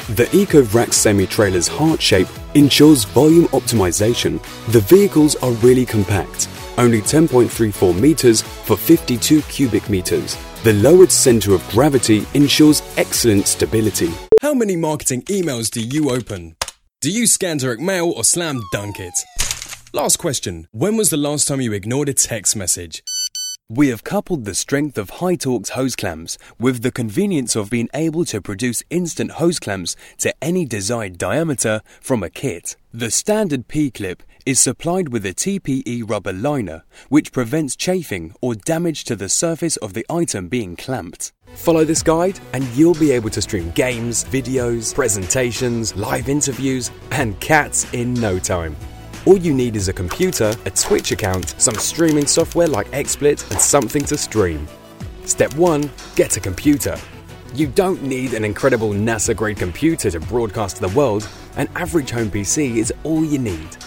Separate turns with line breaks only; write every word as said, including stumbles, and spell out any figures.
The EcoVrac semi-trailer's heart shape ensures volume optimization. The vehicles are really compact, only ten point three four meters for fifty-two cubic meters. The lowered center of gravity ensures excellent stability.
How many marketing emails do you open? Do you scan direct mail or slam dunk it? Last question. When was the last time you ignored a text message?
We have coupled the strength of Hi-Torx hose clamps with the convenience of being able to produce instant hose clamps to any desired diameter from a kit. The standard P-clip is supplied with a T P E rubber liner, which prevents chafing or damage to the surface of the item being clamped. Follow this guide and you'll be able to stream games, videos, presentations, live interviews, and cats in no time. All you need is a computer, a Twitch account, some streaming software like XSplit, and something to stream. Step one, get a computer. You don't need an incredible NASA-grade computer to broadcast to the world. An average home P C is all you need.